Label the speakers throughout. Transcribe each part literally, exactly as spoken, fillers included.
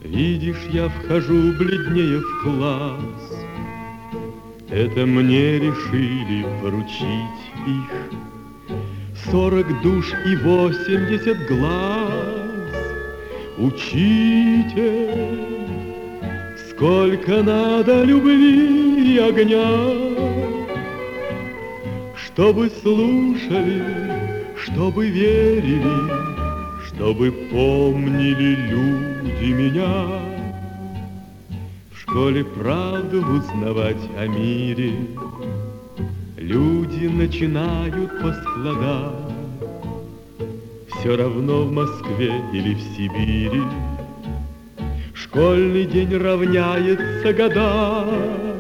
Speaker 1: Видишь, я вхожу бледнее в класс. Это мне решили поручить их. Сорок душ и восемьдесят глаз. Учитель, сколько надо любви и огня, чтобы слушали, чтобы верили, чтобы помнили люди меня. В школе правду узнавать о мире люди начинают по складам. Все равно в Москве или в Сибири школьный день равняется годам.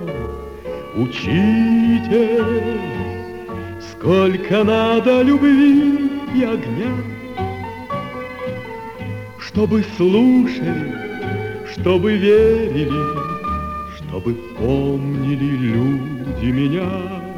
Speaker 1: Учитель, сколько надо любви и огня, чтобы слушали, чтобы верили, чтобы помнили люди меня.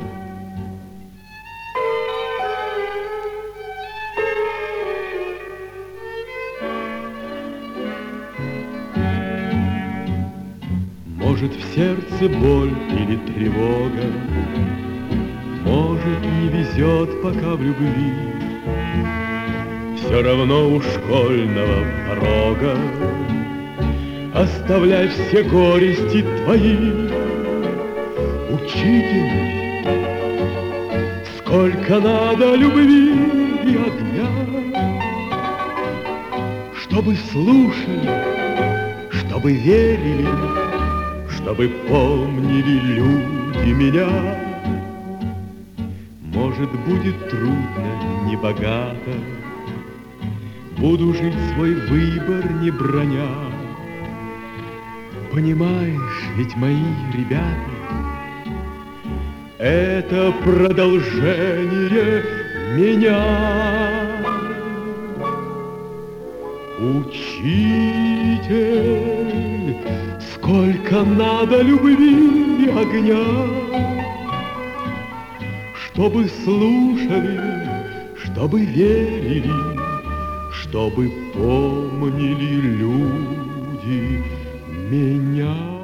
Speaker 1: Может, в сердце боль или тревога, может, не везет пока в любви. Все равно у школьного порога оставляй все горести твои. Учитель, сколько надо любви и огня, чтобы слушали, чтобы верили, чтобы помнили люди меня. Может, будет трудно, небогато, буду жить свой выбор, не броня. Понимаешь, ведь мои ребята — это продолжение меня. Учитель, сколько надо любви и огня, чтобы слушали, чтобы верили, чтобы помнили люди меня.